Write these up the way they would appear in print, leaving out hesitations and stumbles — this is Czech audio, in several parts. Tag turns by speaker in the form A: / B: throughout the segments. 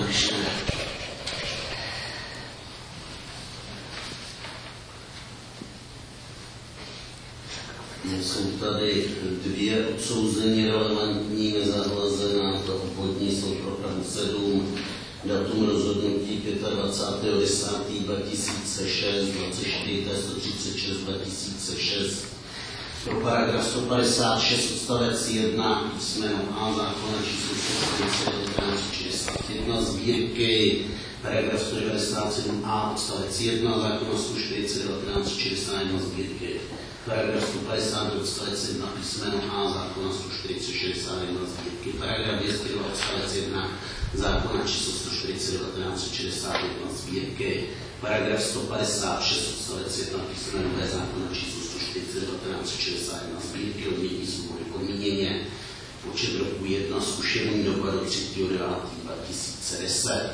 A: Jsou tady dvě odsouzení relevantní, nezahlazená, to obvodní soud pro Prahu 7, datum rozhodnutí 25.10.2006, 24.136.2006. Pro paragraf 156 odstavec 1 písmeno A zákona číslo 141 sbírky, paragraf 197a odstavec 1 zákona 140/1961 sbírky. Paragraf 150 odstavec 1 písmeno A zákona 140/61 sbírky. Paragraf 202 odstavec 1 zákona číslo 140/1961 sbírky. Paragraf 156 odstavec 1 písmeno B zákona číslo 140/1961 sbírky odnětí svobody podmíněně. Počet roku 1 zkušební doba do 3.9.2010.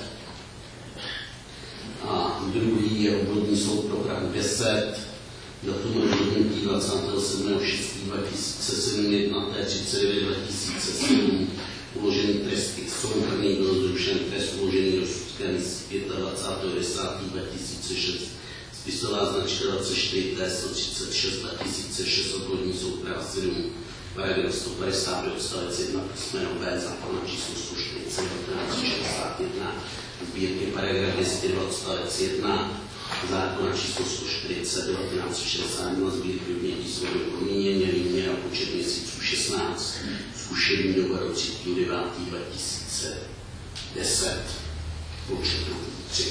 A: A druhý je obvodní soud pro Prahu 10. Datum rozhodnutí 27.6.2007, 1.39.2007, uložený trest souhrnný byl zrušen trest uložený rozsudkem z 25.10.2006, spisová značka 24T136/2006, obvodní soud Praha 7, paragraf 150 odstavec 1 písmeno B zákona číslo 140/1961, sbírky paragraf 202 odstavec 1 zákona číslo 140/1961 sbírky odnětí svobody podmíněně, výměra počet měsíců 16, zkušební doba do 3.9.2010, počet roku 3.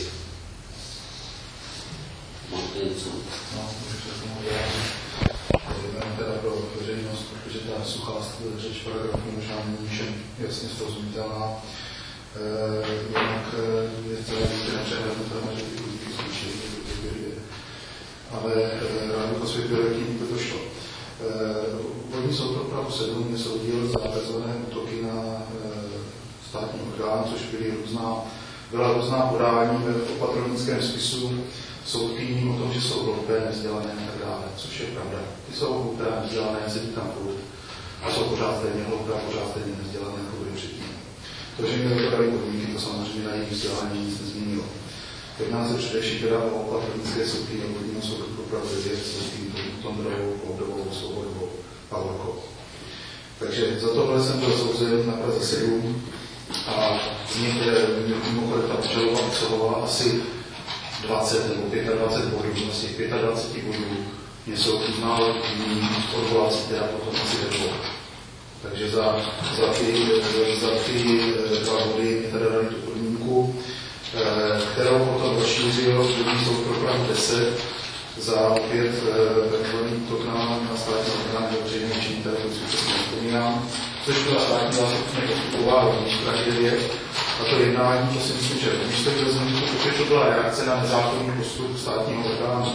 A: Máte něco?
B: No, můžu se tomu vyjádřit. Teda pro veřejnost, protože ta suchá řeč paragrafu možná není všem jasně srozumitelná. Jinak je celé nepřehlednutelné, že ty úzky zkušení ale rád bych osvětlil, jakým to šlo. Obvodní soud pro Prahu 7 mě soudil za tzv. Útoky na státní orgán, což byla různá podání v opatrovnickém spisu soudkyní o tom, že jsou hloupé, nevzdělané a tak dále, což je pravda. Ty jsou hloupé a nevzdělané, sedí tam furt a jsou pořád stejně hloupé a pořád stejně nevzdělané, jako byly předtím. To, že měli vypadají podmínky, to samozřejmě na jejich vzdělání nic nezměnilo. Jedná se především teda o opatrovnické soudky obvodního soudu pro Prahu 9 s Tondrovou, Koudovou, Svobodovou, Pavorkou. Takže za tohle jsem byl souzen na Praze 7 a z nich mimochodem ta obžaloba obsahovala asi 20 nebo 25 bodů. Z těch 25 bodů mě soud uznal odvolací teda potom asi 2. Takže za ty 2 body mě teda dali tu podmínku, kterou potom rozšířil obvodní soud pro Prahu 10 za opět takzvaný útok na státní orgán nebo veřejného činitele, to si přesně vzpomínám, což byla státní zástupkyně postupová rovněž v Praze 9. A to jednání, to si myslím, že místo vyznamení, protože to byla reakce na nezákonný postup státního orgánu.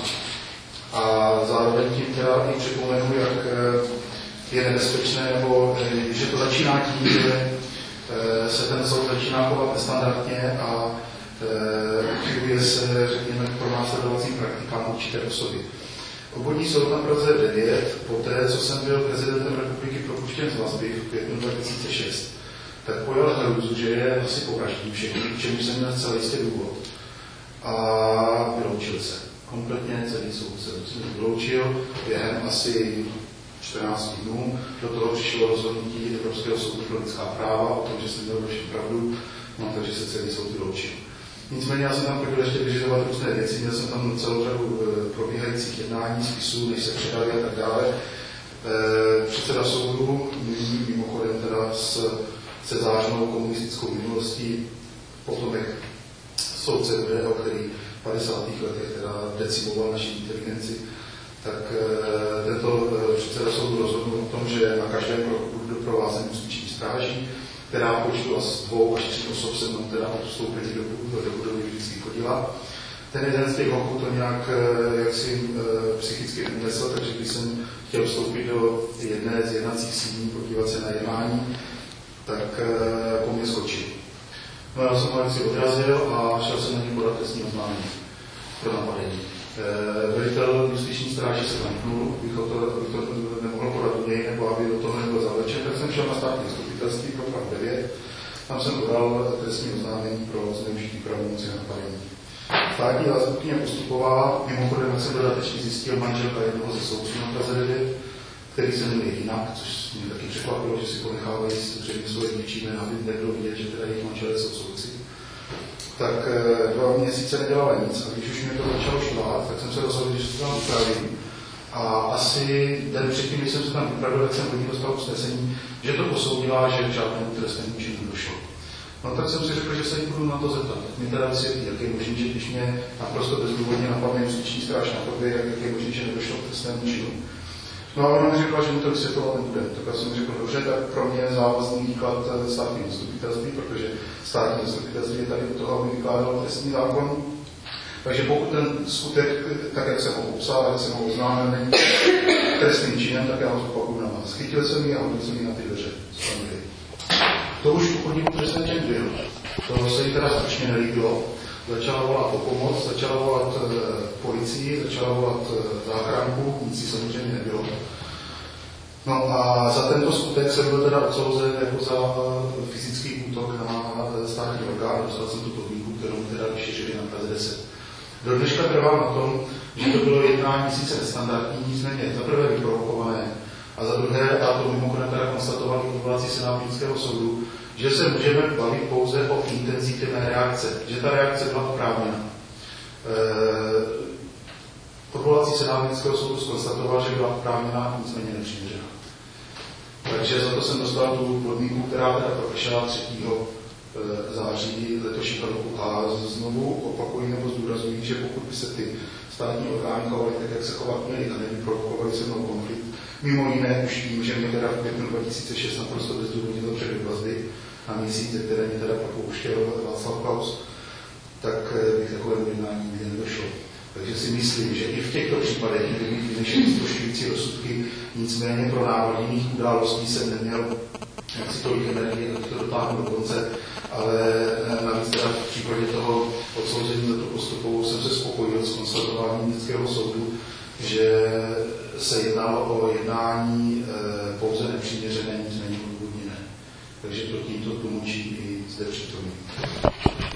B: A zároveň tím teda i připomenu, jak je nebezpečné, nebo že to začíná tím, že se ten soud začíná chovat nestandardně a chybuje se, řekněme, k pronásledovacím praktikám určité osoby. Obvodní soud na Praze 9, poté, co jsem byl prezidentem republiky propuštěn z vazby v květnu 2006, tak pojal hrůzu, že je asi povraždí všechny, k čemu jsem měl celý jistý důvod. A vyloučil se. Kompletně celý soud se vyloučil během asi 14 dnů. Do toho přišlo rozhodnutí Evropského soudu pro lidská práva o tom, že jsem měl vaši pravdu, no, takže se celý soud vyloučil. Nicméně já jsem tam chodil ještě vyžadovat různé věci, měl jsem tam celou řadu probíhajících jednání, spisů, než se předali a tak dále. Předseda soudu, mimochodem teda se zářnou komunistickou minulostí, potomek soudce Udého, který v 50. letech teda decimoval naši inteligenci, tak tento předseda soudu rozhodl o tom, že na každém kroku budu doprovázen musličí stráží, která v počtu asi 2 až 3 osob se mnou teda odstoupit do budovy vždycky chodila. Ten jeden z těch hoků to nějak jaksi psychicky unesl, takže když jsem chtěl vstoupit do jedné z jednacích síní, podívat se na jednání, tak po mě skočil. No já jsem ho jaksi odrazil a šel jsem na něj podat trestní oznámení pro napadení. Velitel justiční stráže se zamknul, abych to nemohl podat u něj, nebo aby do toho nebyl zavlečen, tak jsem šel na státní zastupitelství pro Prahu 9. Tam jsem podal trestní oznámení pro pravomoci napadení. Státní zástupkyně postupovala, mimochodem, jak jsem dodatečně zjistil, manželka jednoho ze soudců na Praze 9, který se jmenuje jinak, což mě taky překvapilo, že si ponechávají zřejmě svoje děvčí jména, aby nebylo vidět, že teda jejich manželé jsou soudci. Tak 2 měsíce nedělala nic a když už mě to začalo štvat, tak jsem se rozhodl, že se to tam upravím. A asi den předtím, když jsem se tam upravil, tak jsem od ní dostal usnesení, že to posoudila, že k žádnému trestnému činu došlo. No tak jsem si řekl, že se jí budu na to zeptat. Mě teda vysvětlí, jak je možné, že když mě naprosto bezdůvodně napadne justiční stráž na tobě, jak je možné, že nedošlo k trestnému činu. No a ona mi řekla, že mi to vysvětlovat nebude. Tak já jsem řekl, dobře, tak pro mě je závazný výklad státního zastupitelství, protože státní zastupitelství je tady do toho, aby vykládalo trestní zákon. Takže pokud ten skutek, tak jak jsem ho popsal, jak jsem ho oznámil, není trestným činem, tak já ho zopakuju na vás. Chytil jsem ji a hodil jsem ji na ty dveře. To už po podniku trestný čin byl. To se jí teda strašně nelíbilo. Začala volat o pomoc, začala volat policii, začala volat záchranku, nic si samozřejmě nebylo. No a za tento skutek jsem byl teda odsouzen jako za fyzický útok na státní orgán. Dostal jsem tu podmínku, kterou teda vyšetřili na Praze 10. Do dneška trvám na tom, že to bylo jednání sice nestandardní, nicméně za prvé vyprovokované a za druhé, a to mimochodem teda konstatovali odvolací senát Mnichovského soudu, že se můžeme bavit pouze o intenzitě mé reakce, že ta reakce byla oprávněna. Odvolací senát Mnichovského soudu zkonstatoval, že byla oprávněna, nicméně nepřiměřená. Takže za to jsem dostal tu podmínku, která teda prošla 3. září letošního roku. A znovu opakuji nebo zdůrazuji, že pokud by se ty státní orgány chovaly tak, jak se chovat měly a nevyprovokovaly se mnou konflikt, mimo jiné už tím, že mě teda v květnu 2006 naprosto bezdůvodně zavřeli do vazby na měsíc, které mě teda propouštěl Václav Klaus, tak bych takovému jednání nikdy nedošlo. Takže si myslím, že i v těchto případech měly být vynešeny zprošťující rozsudky, nicméně pro návod jiných událostí jsem neměl jak si tolik energie, tak to dotáhnu do konce, ale navíc teda v případě toho odsouzení za to postupovou jsem se spokojil s konstatováním Mnichovského soudu, že se jednalo o jednání pouze nepřiměřené, nicméně odůvodněné. Takže to tímto tlumočí i zde přítomný.